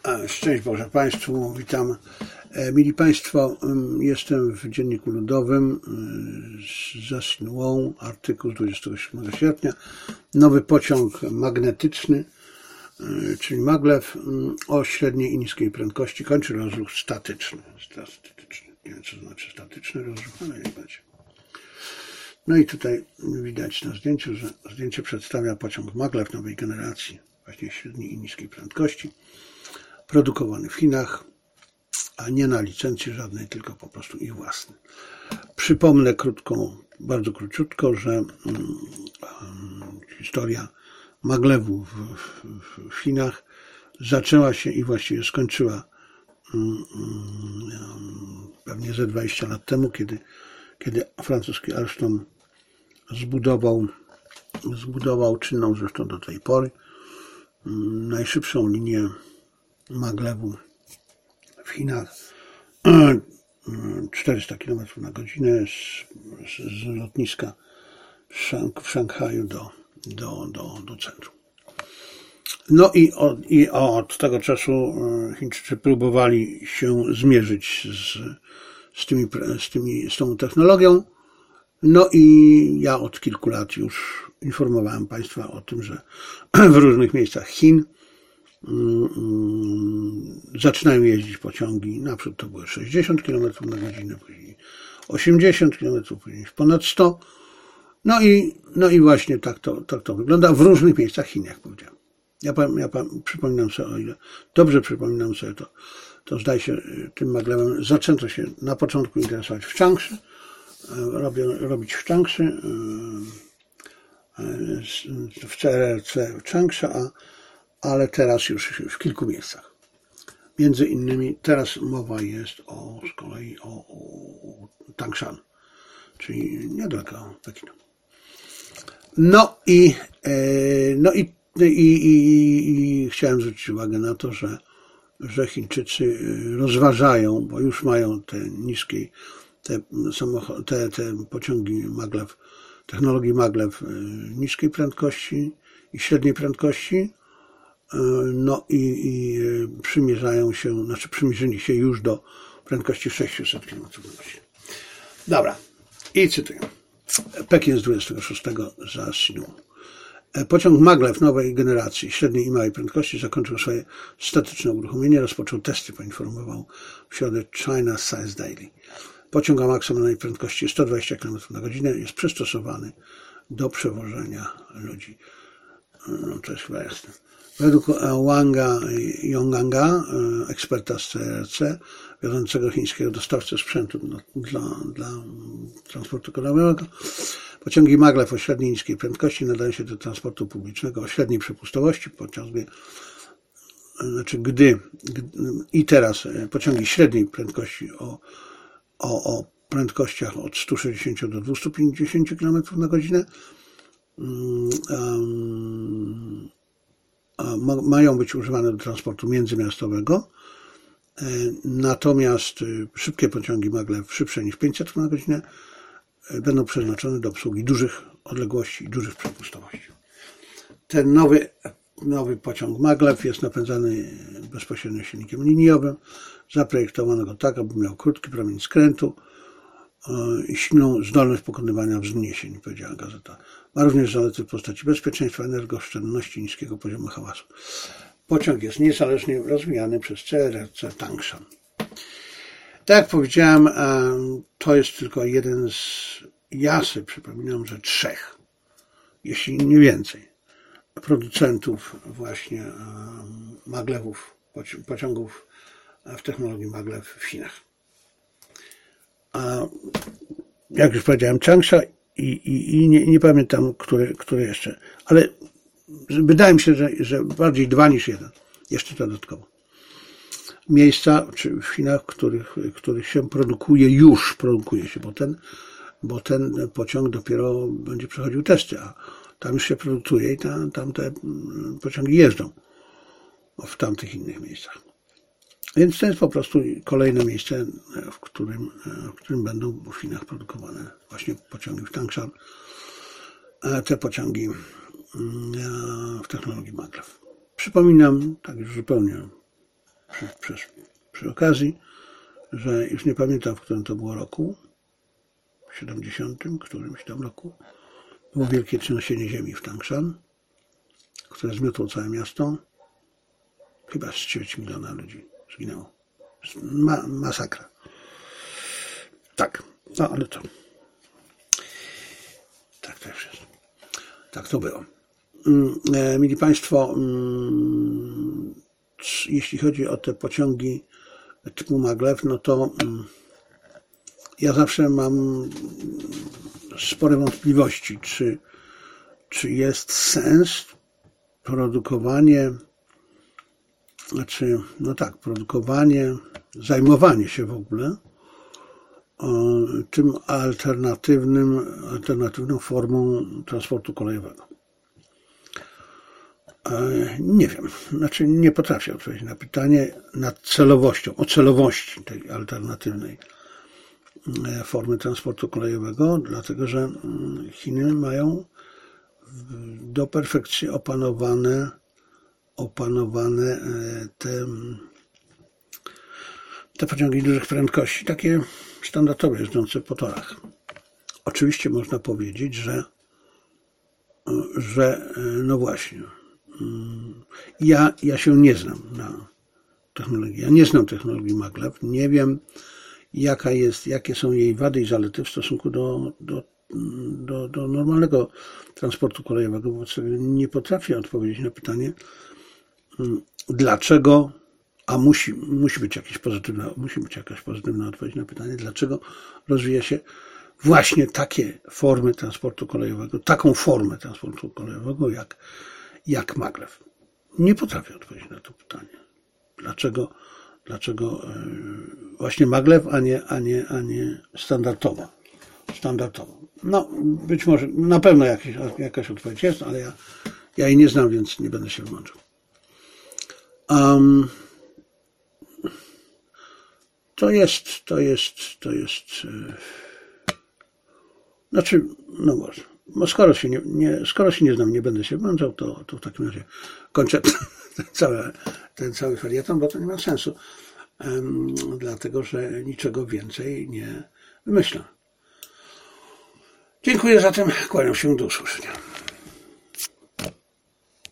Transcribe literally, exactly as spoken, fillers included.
Szczęść Boże Państwu, witam. Mili Państwo, jestem w Dzienniku Ludowym z Zasnułą, artykuł z dwudziestego siódmego sierpnia. Nowy pociąg magnetyczny, czyli maglev o średniej i niskiej prędkości kończy rozruch statyczny. statyczny. Nie wiem, co znaczy statyczny rozruch, ale nie będzie. No i tutaj widać na zdjęciu, że zdjęcie przedstawia pociąg maglev nowej generacji, właśnie średniej i niskiej prędkości, produkowany w Chinach, a nie na licencji żadnej, tylko po prostu ich własny. Przypomnę krótko, bardzo króciutko, że um, um, historia maglewu w, w, w Chinach zaczęła się i właściwie skończyła um, um, pewnie ze dwadzieścia lat temu, kiedy, kiedy francuski Alstom zbudował, zbudował czynną zresztą do tej pory um, najszybszą linię maglewu w Chinach, czterysta kilometrów na godzinę z, z, z lotniska w Szanghaju do, do, do, do centrum. No i od, i od tego czasu Chińczycy próbowali się zmierzyć z, z, tymi, z, tymi, z tą technologią. No i ja od kilku lat już informowałem Państwa o tym, że w różnych miejscach Chin zaczynają jeździć pociągi, naprzód to były sześćdziesiąt kilometrów na godzinę, później osiemdziesiąt kilometrów, później ponad sto. No i, no i właśnie tak to, tak to wygląda w różnych miejscach Chin, jak powiedziałem. Ja, ja przypominam sobie, o ile dobrze przypominam sobie to, to zdaje się tym maglewem zaczęto się na początku interesować w Changsha, robią, robić w Changsha, w C R R C w Changsha, a ale teraz już w kilku miejscach. Między innymi teraz mowa jest o, z kolei o, o Tangshan, czyli niedaleko Pekinu. No i, no i, i, i, i chciałem zwrócić uwagę na to, że, że Chińczycy rozważają, bo już mają te niskie, te, samochody, te, te pociągi maglev, technologii maglev niskiej prędkości i średniej prędkości. No i, i przymierzają się, znaczy przymierzyli się już do prędkości sześćset kilometrów na godzinę. Dobra, i cytuję. Pekin z dwudziestego szóstego Zasnuł. Pociąg maglev nowej generacji, średniej i małej prędkości zakończył swoje statyczne uruchomienie, rozpoczął testy, poinformował w środę China Science Daily. Pociąg o maksymalnej prędkości sto dwadzieścia kilometrów na godzinę jest przystosowany do przewożenia ludzi. No, to jest chyba jasne. Według Wanga Yonganga, eksperta z C R R C, wiodącego chińskiego dostawcy sprzętu dla, dla, dla transportu kolejowego, pociągi maglev o średniej i niskiej prędkości nadają się do transportu publicznego o średniej przepustowości. Pociągi, znaczy gdy, gdy i teraz pociągi średniej prędkości o, o, o prędkościach od stu sześćdziesięciu do dwustu pięćdziesięciu kilometrów na godzinę um, mają być używane do transportu międzymiastowego, natomiast szybkie pociągi maglev szybsze niż pięćset kilometrów na godzinę będą przeznaczone do obsługi dużych odległości i dużych przepustowości. Ten nowy, nowy pociąg maglev jest napędzany bezpośrednio silnikiem liniowym, zaprojektowano go tak, aby miał krótki promień skrętu i silną zdolność pokonywania wzniesień, powiedziała gazeta. Ma również zalety w postaci bezpieczeństwa, energooszczędności i niskiego poziomu hałasu. Pociąg jest niezależnie rozwijany przez C R R C Tangshan. Tak jak powiedziałem, to jest tylko jeden z, ja sobie przypominam, że trzech, jeśli nie więcej, producentów właśnie maglewów, pociągów w technologii maglev w Chinach. A jak już powiedziałem, Changsha i, i, i nie, nie pamiętam, który, który jeszcze, ale wydaje mi się, że, że bardziej dwa niż jeden, jeszcze dodatkowo. Miejsca czy w Chinach, w których, których się produkuje, już produkuje się, bo ten, bo ten pociąg dopiero będzie przechodził testy, a tam już się produkuje i tam, tam te pociągi jeżdżą w tamtych innych miejscach. Więc to jest po prostu kolejne miejsce, w którym, w którym będą w Chinach produkowane właśnie pociągi w Tangshan. Te pociągi w technologii maglev. Przypominam, tak już zupełnie przy, przy, przy okazji, że już nie pamiętam, w którym to było roku, w siedemdziesiątym, którymś tam roku, było wielkie trzęsienie ziemi w Tangshan, które zmiotło całe miasto. Chyba z ćwierć miliona ludzi zginęło. Ma, masakra. Tak, no ale to. Tak to już jest. Tak to było. E, mili Państwo, mm, jeśli chodzi o te pociągi typu maglev, no to mm, ja zawsze mam spore wątpliwości, czy, czy jest sens produkowanie, znaczy, no tak, produkowanie, zajmowanie się w ogóle o, tym alternatywnym, alternatywną formą transportu kolejowego. E, nie wiem, znaczy nie potrafię odpowiedzieć na pytanie nad celowością, o celowości tej alternatywnej formy transportu kolejowego, dlatego że Chiny mają do perfekcji opanowane, opanowane te, te pociągi dużych prędkości, takie standardowe, jeżdżące po torach. Oczywiście można powiedzieć, że, że no właśnie, ja, ja się nie znam na technologii, ja nie znam technologii maglev, nie wiem, jaka jest, jakie są jej wady i zalety w stosunku do, do, do, do normalnego transportu kolejowego. Wobec tego nie potrafię odpowiedzieć na pytanie, dlaczego, a musi, musi być jakieś pozytywna, musi być jakaś pozytywna odpowiedź na pytanie, dlaczego rozwija się właśnie takie formy transportu kolejowego, taką formę transportu kolejowego jak, jak maglev. Nie potrafię odpowiedzieć na to pytanie. Dlaczego Dlaczego właśnie maglev, a nie, a nie, a nie standardowa. Standardowa. No, być może, na pewno jakaś, jakaś odpowiedź jest, ale ja, ja jej nie znam, więc nie będę się włączył. Um, to jest, to jest, to jest, yy, znaczy, no może, no skoro się nie, nie, skoro się nie znam, nie będę się włączał, to, to w takim razie kończę ten cały, ten cały felieton, bo to nie ma sensu, um, dlatego że niczego więcej nie wymyślę. Dziękuję zatem, kłaniam się, do usłyszenia.